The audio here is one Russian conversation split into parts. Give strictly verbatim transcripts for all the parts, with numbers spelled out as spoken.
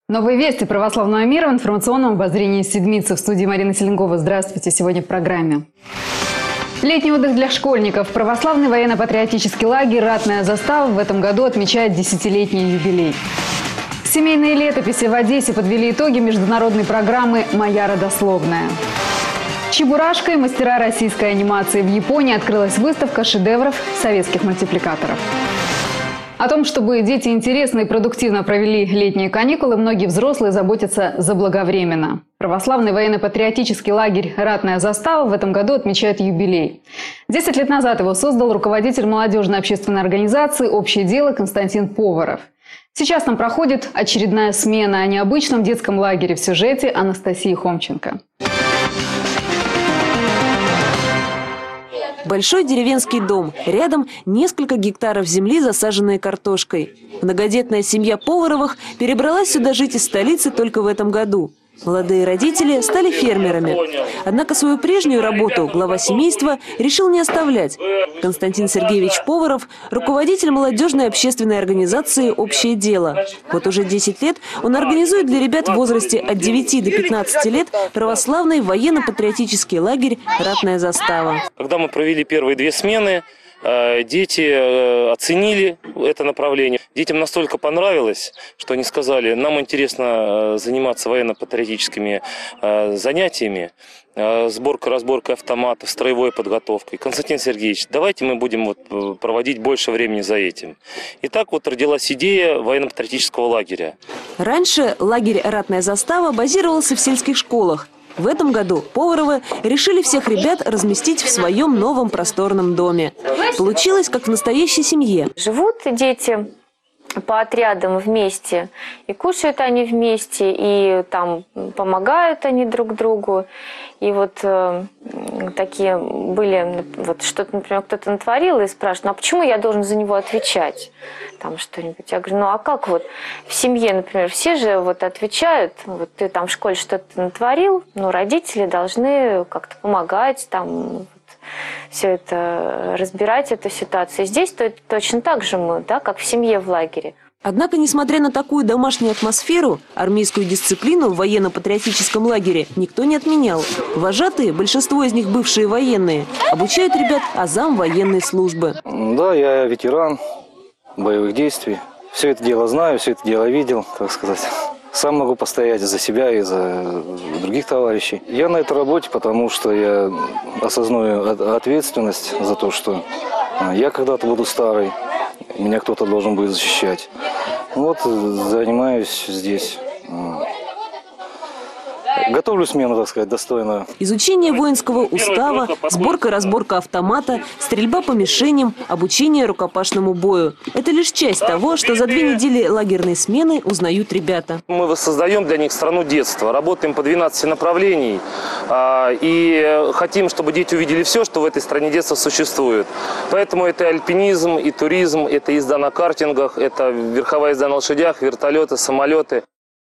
Новые вести православного мира в информационном обозрении седмицы. В студии Марина Селенкова. Здравствуйте. Сегодня в программе. Летний отдых для школьников. Православный военно-патриотический лагерь «Ратная застава» в этом году отмечает десятилетний юбилей. Семейные летописи в Одессе подвели итоги международной программы «Моя родословная». Чебурашка и мастера российской анимации. В Японии открылась выставка шедевров советских мультипликаторов. О том, чтобы дети интересно и продуктивно провели летние каникулы, многие взрослые заботятся заблаговременно. Православный военно-патриотический лагерь «Ратная застава» в этом году отмечает юбилей. Десять лет назад его создал руководитель молодежной общественной организации «Общее дело» Константин Поваров. Сейчас там проходит очередная смена о необычном детском лагере в сюжете Анастасии Хомченко. Большой деревенский дом. Рядом несколько гектаров земли, засаженные картошкой. Многодетная семья Поваровых перебралась сюда жить из столицы только в этом году. Молодые родители стали фермерами. Однако свою прежнюю работу глава семейства решил не оставлять. Константин Сергеевич Поваров – руководитель молодежной общественной организации «Общее дело». Вот уже десять лет он организует для ребят в возрасте от девяти до пятнадцати лет православный военно-патриотический лагерь «Ратная застава». Когда мы провели первые две смены, дети оценили это направление. Детям настолько понравилось, что они сказали: нам интересно заниматься военно-патриотическими занятиями, сборкой, разборкой автоматов, строевой подготовкой. Константин Сергеевич, давайте мы будем вот проводить больше времени за этим. И так вот родилась идея военно-патриотического лагеря. Раньше лагерь «Ратная застава» базировался в сельских школах. В этом году Поваровы решили всех ребят разместить в своем новом просторном доме. Получилось, как в настоящей семье. Живут дети по отрядам вместе, и кушают они вместе, и там помогают они друг другу. И вот э, такие были, вот что-то, например, кто-то натворил и спрашивает: ну а почему я должен за него отвечать? Там что-нибудь. Я говорю: ну а как вот в семье, например, все же вот отвечают, вот ты там в школе что-то натворил, но родители должны как-то помогать, там вот, все это, разбирать эту ситуацию. И здесь то, точно так же мы, да, как в семье в лагере. Однако, несмотря на такую домашнюю атмосферу, армейскую дисциплину в военно-патриотическом лагере никто не отменял. Вожатые, большинство из них бывшие военные, обучают ребят азам военной службы. Да, я ветеран боевых действий. Все это дело знаю, все это дело видел, так сказать. Сам могу постоять за себя и за других товарищей. Я на этой работе, потому что я осознаю ответственность за то, что я когда-то буду старый, меня кто-то должен будет защищать. Вот занимаюсь здесь. Готовлю смену, так сказать, достойно. Изучение воинского устава, сборка-разборка автомата, стрельба по мишеням, обучение рукопашному бою. Это лишь часть того, что за две недели лагерной смены узнают ребята. Мы воссоздаем для них страну детства, работаем по двенадцати направлений и хотим, чтобы дети увидели все, что в этой стране детства существует. Поэтому это и альпинизм, и туризм, это езда на картингах, это верховая езда на лошадях, вертолеты, самолеты.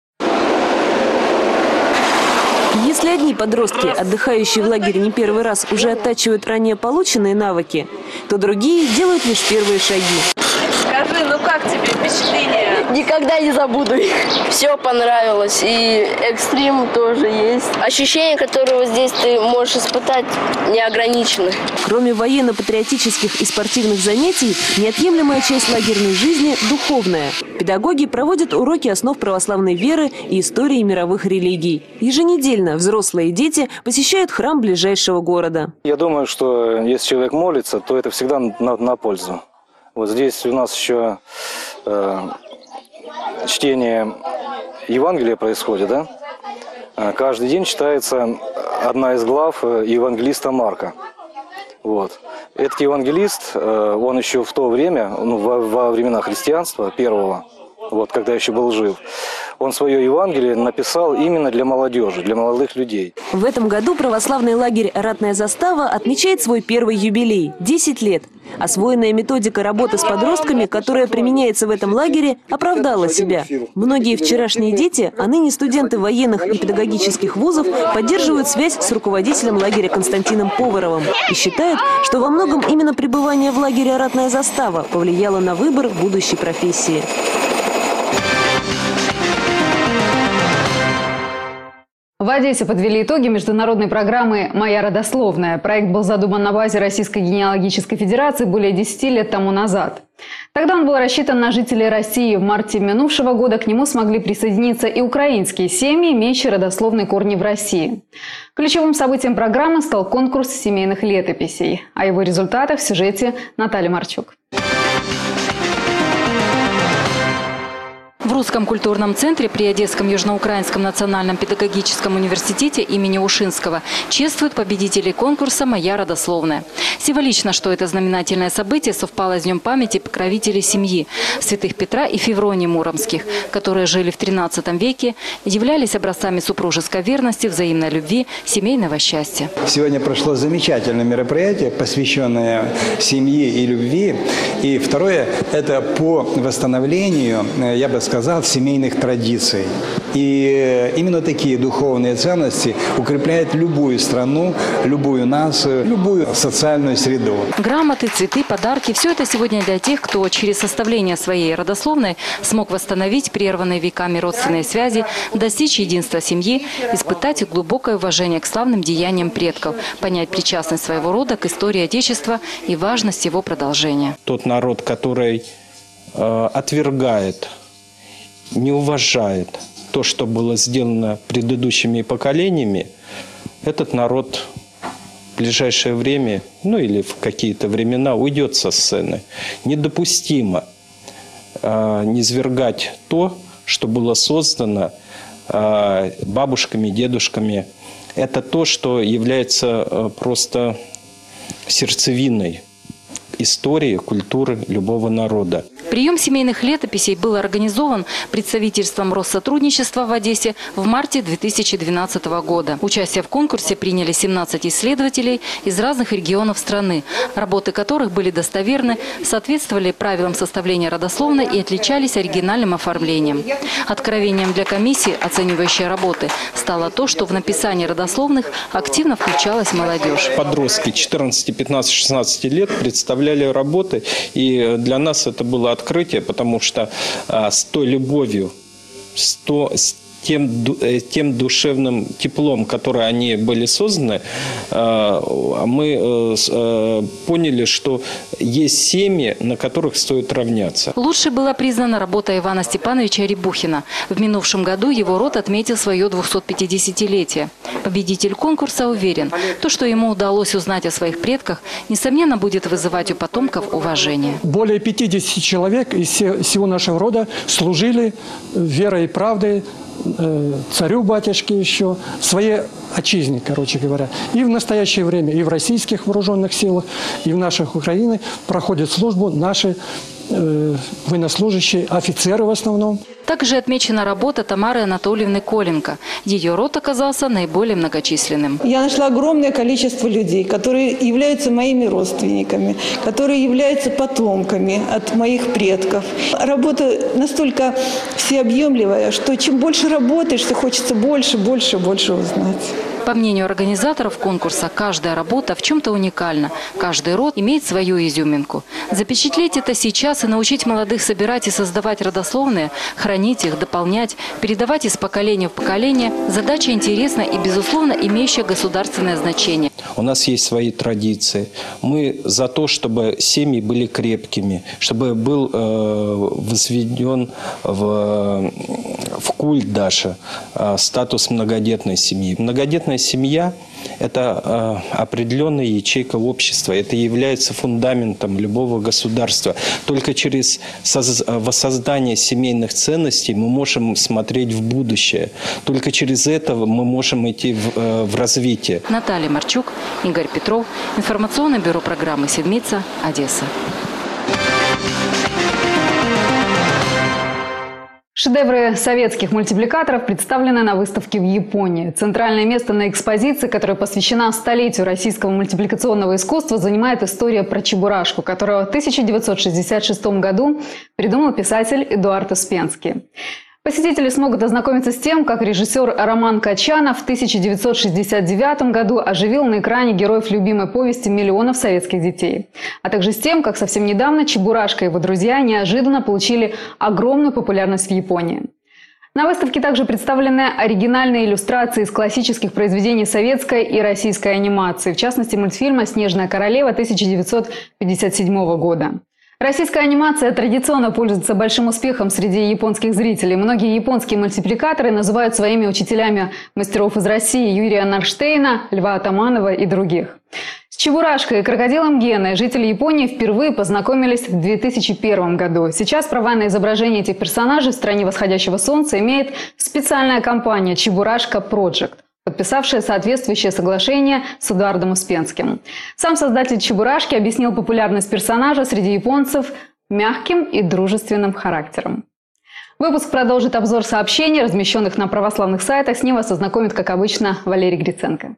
Если одни подростки, отдыхающие в лагере не первый раз, уже оттачивают ранее полученные навыки, то другие делают лишь первые шаги. Скажи, ну как тебе впечатление? Никогда не забуду их. Все понравилось. И экстрим тоже есть. Ощущения, которые здесь ты можешь испытать, не ограничены. Кроме военно-патриотических и спортивных занятий, неотъемлемая часть лагерной жизни – духовная. Педагоги проводят уроки основ православной веры и истории мировых религий. Еженедельно взрослые и дети посещают храм ближайшего города. Я думаю, что если человек молится, то это всегда на, на пользу. Вот здесь у нас еще э, чтение Евангелия происходит, да? Каждый день читается одна из глав евангелиста Марка. Вот. Этот евангелист, он еще в то время, ну, во, во времена христианства первого, вот, когда еще был жив, он свое Евангелие написал именно для молодежи, для молодых людей. В этом году православный лагерь «Ратная застава» отмечает свой первый юбилей – десять лет. Освоенная методика работы с подростками, которая применяется в этом лагере, оправдала себя. Многие вчерашние дети, а ныне студенты военных и педагогических вузов, поддерживают связь с руководителем лагеря Константином Поваровым и считают, что во многом именно пребывание в лагере «Ратная застава» повлияло на выбор будущей профессии. В Одессе подвели итоги международной программы «Моя родословная». Проект был задуман на базе Российской генеалогической федерации более десяти лет тому назад. Тогда он был рассчитан на жителей России. В марте минувшего года к нему смогли присоединиться и украинские семьи, имеющие родословные корни в России. Ключевым событием программы стал конкурс семейных летописей. О его результатах в сюжете Натальи Марчук. В Русском культурном центре при Одесском Южноукраинском национальном педагогическом университете имени Ушинского чествуют победителей конкурса «Моя родословная». Символично, что это знаменательное событие совпало с днем памяти покровителей семьи святых Петра и Февронии Муромских, которые жили в тринадцатом веке, являлись образцами супружеской верности, взаимной любви, семейного счастья. Сегодня прошло замечательное мероприятие, посвященное семье и любви. И второе – это по восстановлению, я бы сказал, семейных традиций. И именно такие духовные ценности укрепляют любую страну, любую нацию, любую социальную среду. Грамоты, цветы, подарки – все это сегодня для тех, кто через составление своей родословной смог восстановить прерванные веками родственные связи, достичь единства семьи, испытать глубокое уважение к славным деяниям предков, понять причастность своего рода к истории Отечества и важность его продолжения. Тот народ, который э, отвергает, не уважает то, что было сделано предыдущими поколениями, этот народ в ближайшее время, ну или в какие-то времена уйдет со сцены. Недопустимо э, низвергать то, что было создано э, бабушками, дедушками. Это то, что является э, просто сердцевиной истории, культуры любого народа. Прием семейных летописей был организован представительством Россотрудничества в Одессе в марте две тысячи двенадцатого года. Участие в конкурсе приняли семнадцать исследователей из разных регионов страны, работы которых были достоверны, соответствовали правилам составления родословной и отличались оригинальным оформлением. Откровением для комиссии, оценивающей работы, стало то, что в написании родословных активно включалась молодежь. Подростки четырнадцати, пятнадцати, шестнадцати лет представляли работы, и для нас это было открытие, потому что а, с той любовью, с, то, с тем, тем душевным теплом, которое они были созданы, а, мы а, поняли, что есть семьи, на которых стоит равняться. Лучшей была признана работа Ивана Степановича Рябухина. В минувшем году его род отметил свое двухсотпятидесятилетие. Победитель конкурса уверен, то, что ему удалось узнать о своих предках, несомненно, будет вызывать у потомков уважение. Более пятидесяти человек из всего нашего рода служили верой и правдой царю-батюшке еще, своей отчизне, короче говоря. И в настоящее время и в российских вооруженных силах, и в наших Украине проходят службу наши э, военнослужащие, офицеры в основном. Также отмечена работа Тамары Анатольевны Коленко. Ее род оказался наиболее многочисленным. Я нашла огромное количество людей, которые являются моими родственниками, которые являются потомками от моих предков. Работа настолько всеобъемлющая, что чем больше работаешь, то хочется больше, больше, больше узнать. По мнению организаторов конкурса, каждая работа в чем-то уникальна. Каждый род имеет свою изюминку. Запечатлеть это сейчас и научить молодых собирать и создавать родословные, хранить их, дополнять, передавать из поколения в поколение – задача интересная и, безусловно, имеющая государственное значение. У нас есть свои традиции. Мы за то, чтобы семьи были крепкими, чтобы был э, возведен в, в культ даже э, статус многодетной семьи. Многодетная семья – это э, определенная ячейка общества. Это является фундаментом любого государства. Только через соз воссоздание семейных ценностей мы можем смотреть в будущее. Только через это мы можем идти в, э, в развитие. Наталья Марчук, Игорь Петров. Информационное бюро программы «Седмица», Одесса. Шедевры советских мультипликаторов представлены на выставке в Японии. Центральное место на экспозиции, которая посвящена столетию российского мультипликационного искусства, занимает история про Чебурашку, которую в тысяча девятьсот шестьдесят шестом году придумал писатель Эдуард Успенский. Посетители смогут ознакомиться с тем, как режиссер Роман Качанов в тысяча девятьсот шестьдесят девятом году оживил на экране героев любимой повести миллионов советских детей. А также с тем, как совсем недавно Чебурашка и его друзья неожиданно получили огромную популярность в Японии. На выставке также представлены оригинальные иллюстрации из классических произведений советской и российской анимации, в частности мультфильма «Снежная королева» тысяча девятьсот пятьдесят седьмого года. Российская анимация традиционно пользуется большим успехом среди японских зрителей. Многие японские мультипликаторы называют своими учителями мастеров из России Юрия Нарштейна, Льва Атаманова и других. С Чебурашкой и крокодилом Геной жители Японии впервые познакомились в две тысячи первом году. Сейчас права на изображение этих персонажей в стране восходящего солнца имеет специальная компания «Чебурашка Project», подписавшая соответствующее соглашение с Эдуардом Успенским. Сам создатель «Чебурашки» объяснил популярность персонажа среди японцев мягким и дружественным характером. Выпуск продолжит обзор сообщений, размещенных на православных сайтах. С ним вас ознакомит, как обычно, Валерий Гриценко.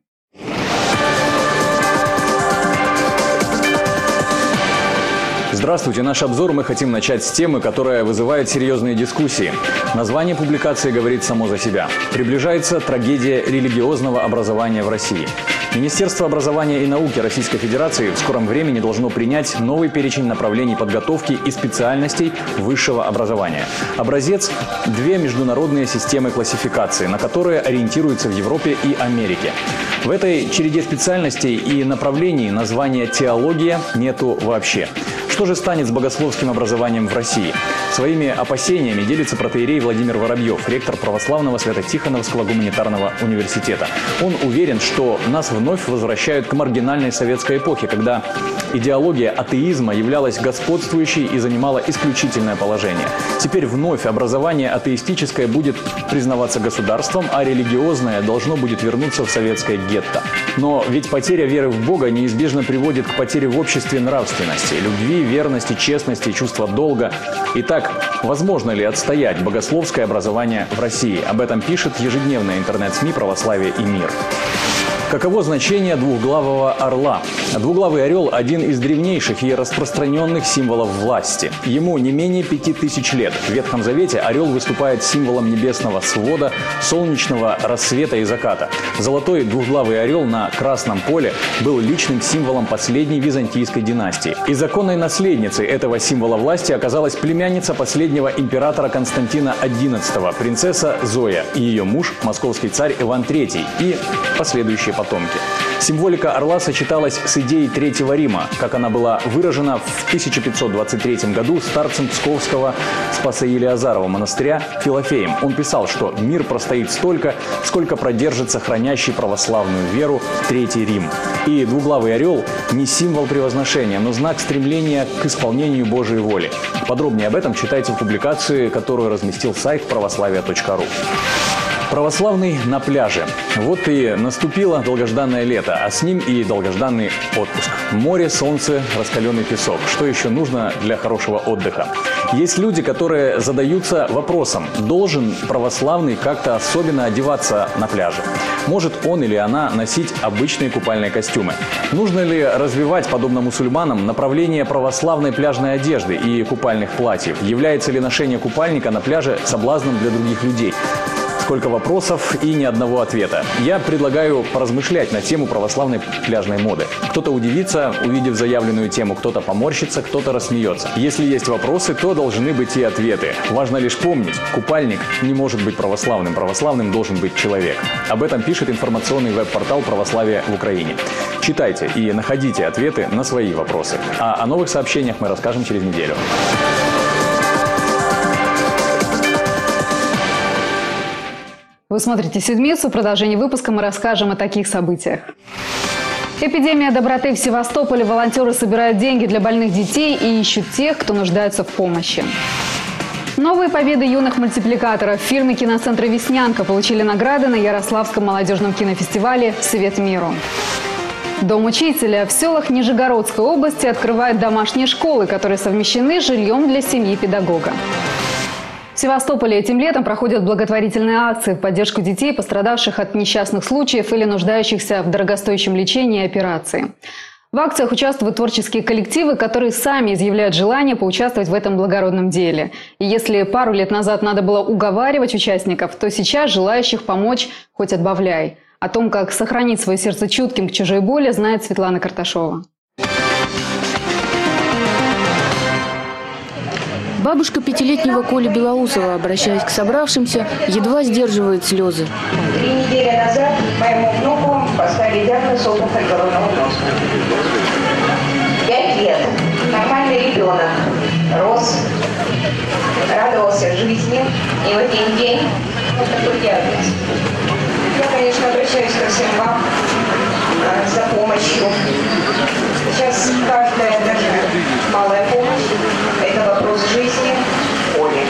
Здравствуйте! Наш обзор мы хотим начать с темы, которая вызывает серьезные дискуссии. Название публикации говорит само за себя. Приближается трагедия религиозного образования в России. Министерство образования и науки Российской Федерации в скором времени должно принять новый перечень направлений подготовки и специальностей высшего образования. Образец – две международные системы классификации, на которые ориентируются в Европе и Америке. В этой череде специальностей и направлений названия «теология» нету вообще. Что же станет с богословским образованием в России? Своими опасениями делится протоиерей Владимир Воробьев, ректор православного Свято-Тихоновского гуманитарного университета. Он уверен, что нас вновь возвращают к маргинальной советской эпохе, когда идеология атеизма являлась господствующей и занимала исключительное положение. Теперь вновь образование атеистическое будет признаваться государством, а религиозное должно будет вернуться в советское гетто. Но ведь потеря веры в Бога неизбежно приводит к потере в обществе нравственности, любви, верности, честности, чувства долга. Итак, возможно ли отстоять богословское образование в России? Об этом пишет ежедневное интернет-СМИ «Православие и мир». Каково значение двуглавого орла? Двуглавый орел – один из древнейших и распространенных символов власти. Ему не менее пяти тысяч лет. В Ветхом Завете орел выступает символом небесного свода, солнечного рассвета и заката. Золотой двуглавый орел на красном поле был личным символом последней византийской династии. И законной наследницей этого символа власти оказалась племянница последнего императора Константина одиннадцатого, принцесса Зоя, и ее муж, московский царь Иван третий, и последующие потомки. Символика орла сочеталась с идеей Третьего Рима, как она была выражена в тысяча пятьсот двадцать третьем году старцем Псковского Спасо-Елеазарова монастыря Филофеем. Он писал, что мир простоит столько, сколько продержится хранящий православную веру Третий Рим. И двуглавый орел не символ превозношения, но знак стремления к исполнению Божьей воли. Подробнее об этом читайте в публикации, которую разместил сайт православие точка ру. Православный на пляже. Вот и наступило долгожданное лето, а с ним и долгожданный отпуск. Море, солнце, раскаленный песок. Что еще нужно для хорошего отдыха? Есть люди, которые задаются вопросом, должен православный как-то особенно одеваться на пляже? Может он или она носить обычные купальные костюмы? Нужно ли развивать, подобно мусульманам, направление православной пляжной одежды и купальных платьев? Является ли ношение купальника на пляже соблазном для других людей? Сколько вопросов и ни одного ответа. Я предлагаю поразмышлять на тему православной пляжной моды. Кто-то удивится, увидев заявленную тему, кто-то поморщится, кто-то рассмеется. Если есть вопросы, то должны быть и ответы. Важно лишь помнить, купальник не может быть православным. Православным должен быть человек. Об этом пишет информационный веб-портал «Православие в Украине». Читайте и находите ответы на свои вопросы. А о новых сообщениях мы расскажем через неделю. Вы смотрите «Седмицу». В продолжении выпуска мы расскажем о таких событиях. Эпидемия доброты в Севастополе. Волонтеры собирают деньги для больных детей и ищут тех, кто нуждается в помощи. Новые победы юных мультипликаторов. В фирме киноцентра «Веснянка» получили награды на Ярославском молодежном кинофестивале «Свет миру». Дом учителя. В селах Нижегородской области открывают домашние школы, которые совмещены с жильем для семьи педагога. В Севастополе этим летом проходят благотворительные акции в поддержку детей, пострадавших от несчастных случаев или нуждающихся в дорогостоящем лечении и операции. В акциях участвуют творческие коллективы, которые сами изъявляют желание поучаствовать в этом благородном деле. И если пару лет назад надо было уговаривать участников, то сейчас желающих помочь хоть отбавляй. О том, как сохранить свое сердце чутким к чужой боли, знает Светлана Карташова. Бабушка пятилетнего Коли Белоусова, обращаясь к собравшимся, едва сдерживает слезы. Три недели назад моему внуку поставили диагноз опухоль головного мозга. Пять лет. Нормальный ребенок. Рос, радовался жизни. И в один день вот такой диагноз. Я, конечно, обращаюсь ко всем вам э, за помощью. Сейчас каждая даже малая помощь – это вопрос жизни Оли.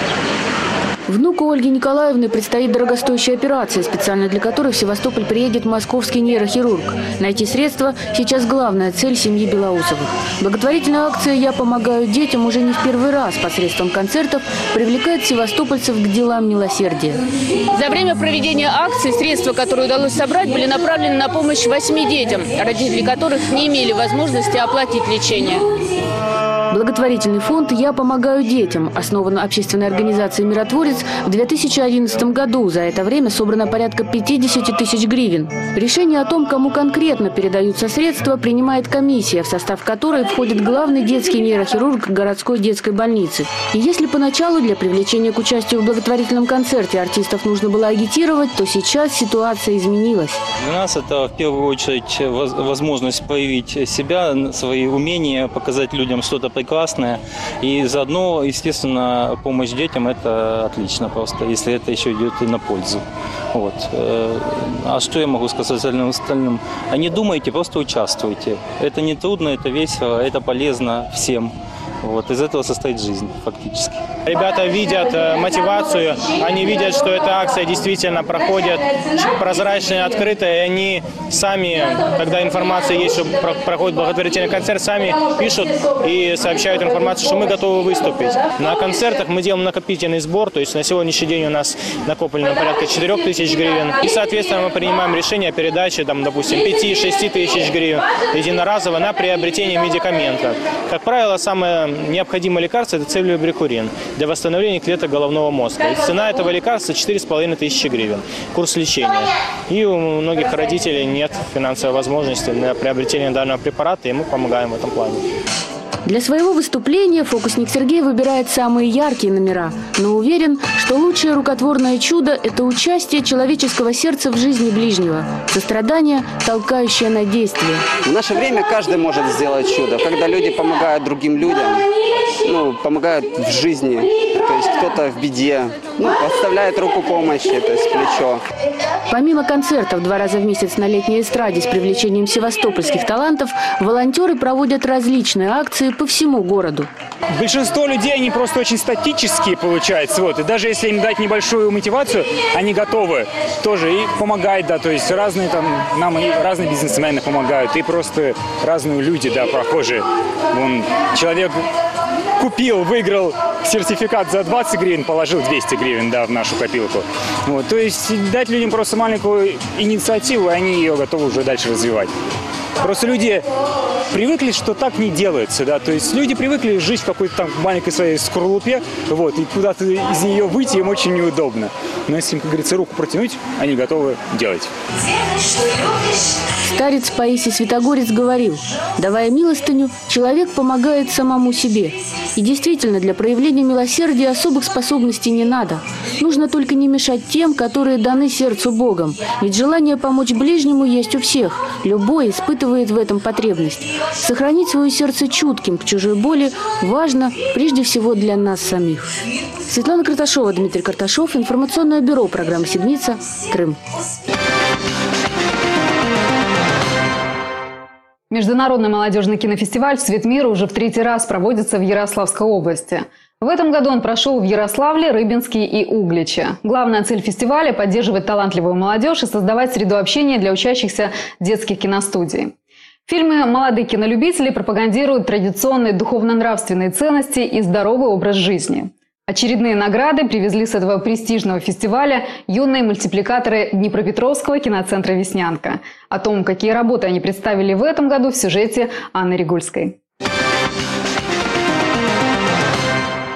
Внуку Ольги Николаевны предстоит дорогостоящая операция, специально для которой в Севастополь приедет московский нейрохирург. Найти средства – сейчас главная цель семьи Белоусовых. Благотворительная акция «Я помогаю детям» уже не в первый раз посредством концертов привлекает севастопольцев к делам милосердия. За время проведения акции средства, которые удалось собрать, были направлены на помощь восьми детям, родители которых не имели возможности оплатить лечение. Благотворительный фонд «Я помогаю детям» основан общественной организацией «Миротворец» в две тысячи одиннадцатом году. За это время собрано порядка пятидесяти тысяч гривен. Решение о том, кому конкретно передаются средства, принимает комиссия, в состав которой входит главный детский нейрохирург городской детской больницы. И если поначалу для привлечения к участию в благотворительном концерте артистов нужно было агитировать, то сейчас ситуация изменилась. Для нас это в первую очередь возможность проявить себя, свои умения, показать людям что-то прекрасное. И заодно, естественно, помощь детям – это отлично просто, если это еще идет и на пользу. Вот. А что я могу сказать остальным остальным? А не думайте, просто участвуйте. Это не трудно, это весело, это полезно всем. Вот. Из этого состоит жизнь фактически. Ребята видят э, мотивацию, они видят, что эта акция действительно проходит прозрачно и открыто, и они сами, когда информация есть, что проходит благотворительный концерт, сами пишут и сообщают информацию, что мы готовы выступить. На концертах мы делаем накопительный сбор, то есть на сегодняшний день у нас накоплено порядка четырёх тысяч гривен, и, соответственно, мы принимаем решение о передаче, там, допустим, пяти-шести тысяч гривен единоразово на приобретение медикаментов. Как правило, самое необходимое лекарство – это цельвиобрикурин для восстановления клеток головного мозга. И цена этого лекарства – четыре с половиной тысячи гривен, курс лечения. И у многих родителей нет финансовой возможности на приобретение данного препарата, и мы помогаем в этом плане. Для своего выступления фокусник Сергей выбирает самые яркие номера, но уверен, что лучшее рукотворное чудо – это участие человеческого сердца в жизни ближнего, сострадание, толкающее на действие. В наше время каждый может сделать чудо, когда люди помогают другим людям, ну, помогают в жизни, то есть кто-то в беде, ну, подставляет руку помощи, то есть плечо. Помимо концертов два раза в месяц на летней эстраде с привлечением севастопольских талантов, волонтеры проводят различные акции по всему городу. Большинство людей, они просто очень статические, получается. Вот. И даже если им дать небольшую мотивацию, они готовы тоже и помогать, да, то есть разные там, нам и разные бизнесмены помогают, и просто разные люди, да, прохожие. Вон, человек купил, выиграл сертификат за двадцать гривен, положил двести гривен, да, в нашу копилку. Вот. То есть дать людям просто маленькую инициативу, и они ее готовы уже дальше развивать. Просто люди привыкли, что так не делается, да, то есть люди привыкли жить в какой-то там маленькой своей скорлупе, вот, и куда-то из нее выйти им очень неудобно. Но если им, как говорится, руку протянуть, они готовы делать. Старец Паисий Святогорец говорил: давая милостыню, человек помогает самому себе. И действительно, для проявления милосердия особых способностей не надо. Нужно только не мешать тем, которые даны сердцу Богом. Ведь желание помочь ближнему есть у всех. Любой испытывает в этом потребность. Сохранить свое сердце чутким к чужой боли важно прежде всего для нас самих. Светлана Карташова, Дмитрий Карташов, информационное бюро программы «Седмица», Крым. Международный молодежный кинофестиваль «Цвет мира» уже в третий раз проводится в Ярославской области. В этом году он прошел в Ярославле, Рыбинске и Угличе. Главная цель фестиваля – поддерживать талантливую молодежь и создавать среду общения для учащихся детских киностудий. Фильмы «Молодые кинолюбители» пропагандируют традиционные духовно-нравственные ценности и здоровый образ жизни. Очередные награды привезли с этого престижного фестиваля юные мультипликаторы Днепропетровского киноцентра «Веснянка». О том, какие работы они представили в этом году, в сюжете Анны Регульской.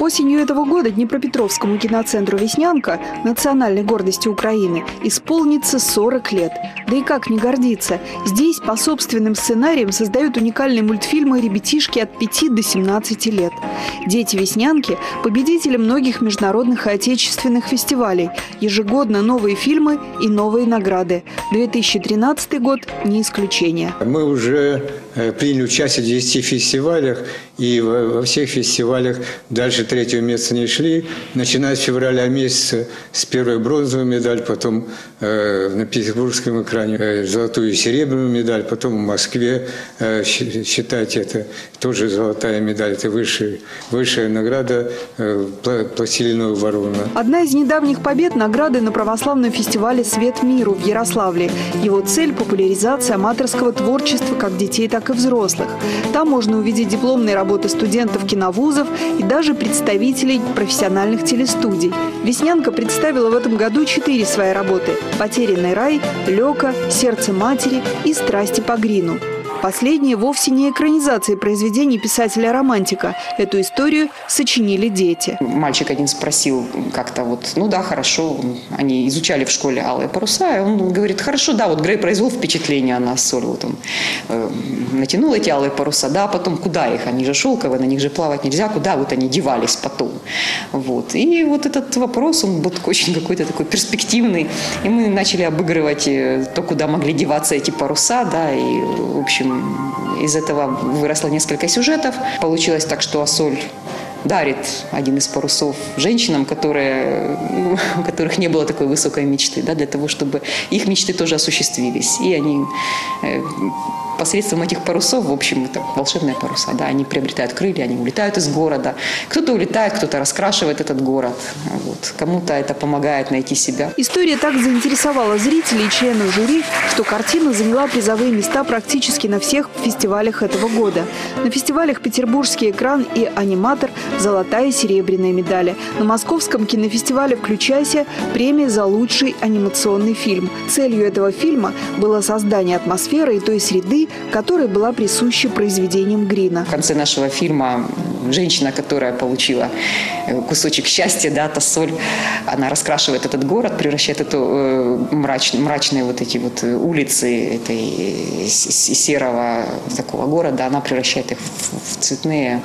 Осенью этого года Днепропетровскому киноцентру «Веснянка», национальной гордости Украины, исполнится сорок лет. Да и как не гордиться? Здесь по собственным сценариям создают уникальные мультфильмы ребятишки от пяти до семнадцати лет. Дети «Веснянки» – победители многих международных и отечественных фестивалей. Ежегодно новые фильмы и новые награды. две тысячи тринадцатый год не исключение. Мы уже приняли участие в десяти фестивалях, и во всех фестивалях дальше третьего места не шли. Начиная с февраля месяца с первой бронзовой медаль, потом э, на петербургском экране э, золотую и серебряную медаль, потом в Москве, э, считайте, это тоже золотая медаль, это высшая, высшая награда э, «Пластилиновая ворона». Одна из недавних побед – награды на православном фестивале «Свет миру» в Ярославле. Его цель – популяризация аматорского творчества как детей, так и взрослых. Там можно увидеть дипломные работы студентов киновузов и даже представителей профессиональных телестудий. «Веснянка» представила в этом году четыре свои работы – «Потерянный рай», «Лёка», «Сердце матери» и «Страсти по Грину». Последние вовсе не экранизации произведений писателя-романтика. Эту историю сочинили дети. Мальчик один спросил как-то вот, ну да, хорошо, они изучали в школе «Алые паруса», и он говорит, хорошо, да, вот Грей произвел впечатление на Соль, вот он э, натянул эти алые паруса, да, а потом куда их, они же шелковые, на них же плавать нельзя, куда вот они девались потом. Вот. И вот этот вопрос, он был очень какой-то такой перспективный, и мы начали обыгрывать то, куда могли деваться эти паруса, да, и, в общем, из этого выросло несколько сюжетов. Получилось так, что Ассоль дарит один из парусов женщинам, которые, у которых не было такой высокой мечты, да, для того, чтобы их мечты тоже осуществились. И они э, посредством этих парусов, в общем, это волшебные паруса, да, они приобретают крылья, они улетают из города. Кто-то улетает, кто-то раскрашивает этот город. Вот. Кому-то это помогает найти себя. История так заинтересовала зрителей и членов жюри, что картина заняла призовые места практически на всех фестивалях этого года. На фестивалях «Петербургский экран» и «Аниматор» золотая и серебряная медали. На московском кинофестивале «Включайся» премия за лучший анимационный фильм. Целью этого фильма было создание атмосферы и той среды, которая была присуща произведениям Грина. В конце нашего фильма женщина, которая получила кусочек счастья, да, Ассоль, она раскрашивает этот город, превращает эту э, мрач, мрачные вот эти вот улицы этой серого такого города, она превращает их в, в цветные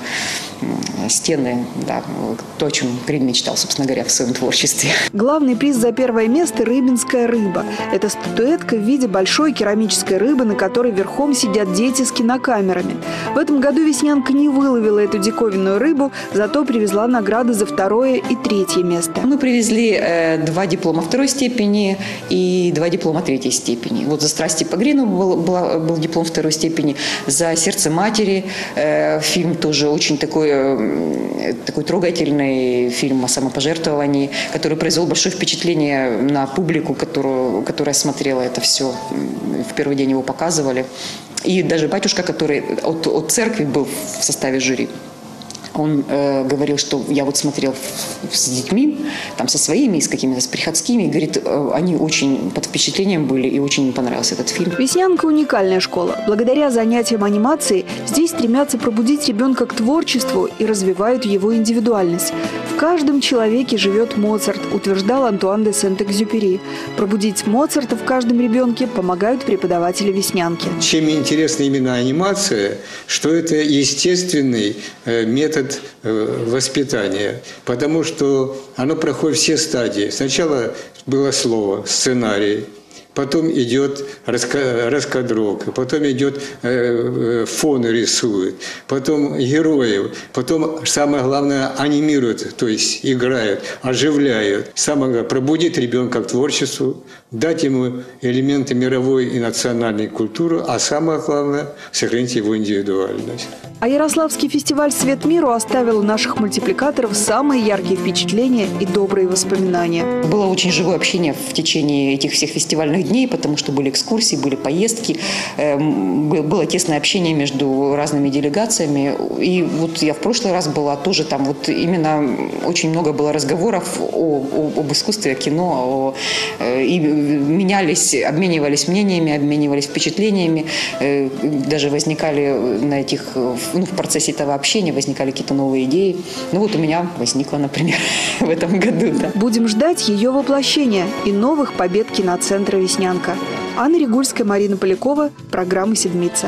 стены, да, то, о чем Грин мечтал, собственно говоря, в своем творчестве. Главный приз за первое место – «Рыбинская рыба». Это статуэтка в виде большой керамической рыбы, на которой верхом сидят дети с кинокамерами. В этом году «Веснянка» не выловила эту диковинную рыбу, зато привезла награды за второе и третье место. Мы привезли э, два диплома второй степени и два диплома третьей степени. Вот за «Страсти по Грину» был, был, был диплом второй степени, за «Сердце матери» э, фильм тоже очень такой такой трогательный фильм о самопожертвовании, который произвел большое впечатление на публику, которую, которая смотрела это все. В первый день его показывали. И даже батюшка, который от, от церкви был в составе жюри, он э, говорил, что я вот смотрел с детьми, там со своими, с какими-то с приходскими, и говорит, э, они очень под впечатлением были и очень им понравился этот фильм. «Веснянка» – уникальная школа. Благодаря занятиям анимацией здесь стремятся пробудить ребенка к творчеству и развивают его индивидуальность. В каждом человеке живет Моцарт, утверждал Антуан де Сент-Экзюпери. Пробудить Моцарта в каждом ребенке помогают преподаватели «Веснянки». Чем интересна именно анимация, что это естественный э, метод воспитания, потому что оно проходит все стадии. Сначала было слово, сценарий, потом идет раскадровка, потом идет э, фон рисует, потом героев, потом, самое главное, анимируют, то есть играют, оживляют. Самое главное, пробудить ребенка к творчеству, дать ему элементы мировой и национальной культуры, а самое главное, сохранить его индивидуальность. А Ярославский фестиваль «Свет миру» оставил у наших мультипликаторов самые яркие впечатления и добрые воспоминания. Было очень живое общение в течение этих всех фестивальных дней, потому что были экскурсии, были поездки, было тесное общение между разными делегациями. И вот я в прошлый раз была тоже там, вот именно очень много было разговоров о, о, об искусстве, о кино, о, и менялись, обменивались мнениями, обменивались впечатлениями, даже возникали на этих, ну, в процессе этого общения возникали какие-то новые идеи. Ну вот у меня возникла, например, в этом году. Да. Будем ждать ее воплощения и новых побед киноцентра «Веснянка». Анна Ригульская, Марина Полякова. Программа «Седмица».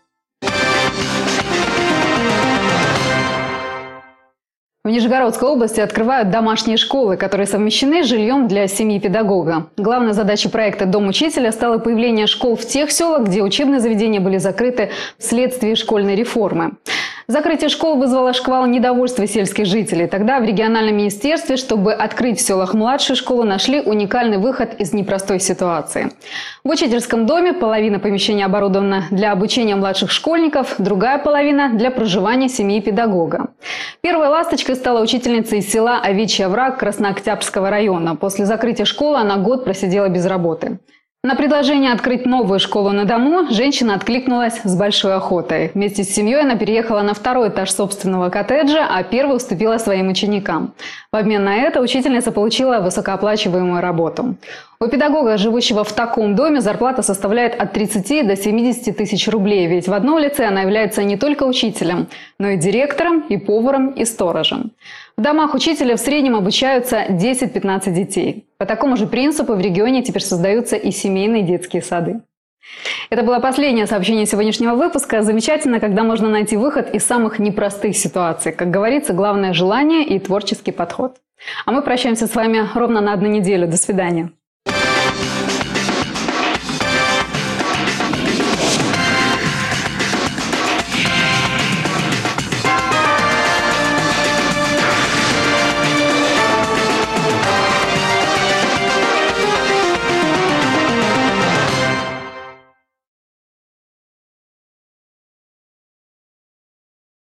В Нижегородской области открывают домашние школы, которые совмещены с жильем для семьи педагога. Главной задачей проекта «Дом учителя» стало появление школ в тех селах, где учебные заведения были закрыты вследствие школьной реформы. Закрытие школ вызвало шквал недовольства сельских жителей. Тогда в региональном министерстве, чтобы открыть в селах младшие школы, нашли уникальный выход из непростой ситуации. В учительском доме половина помещения оборудована для обучения младших школьников, другая половина – для проживания семьи педагога. Первой ласточкой стала учительница из села Овечий овраг Краснооктябрьского района. После закрытия школы она год просидела без работы. На предложение открыть новую школу на дому женщина откликнулась с большой охотой. Вместе с семьей она переехала на второй этаж собственного коттеджа, а первый уступила своим ученикам. В обмен на это учительница получила высокооплачиваемую работу. У педагога, живущего в таком доме, зарплата составляет от тридцати до семидесяти тысяч рублей. Ведь в одном лице она является не только учителем, но и директором, и поваром, и сторожем. В домах учителя в среднем обучаются десять-пятнадцать детей. По такому же принципу в регионе теперь создаются и семейные детские сады. Это было последнее сообщение сегодняшнего выпуска. Замечательно, когда можно найти выход из самых непростых ситуаций. Как говорится, главное – желание и творческий подход. А мы прощаемся с вами ровно на одну неделю. До свидания.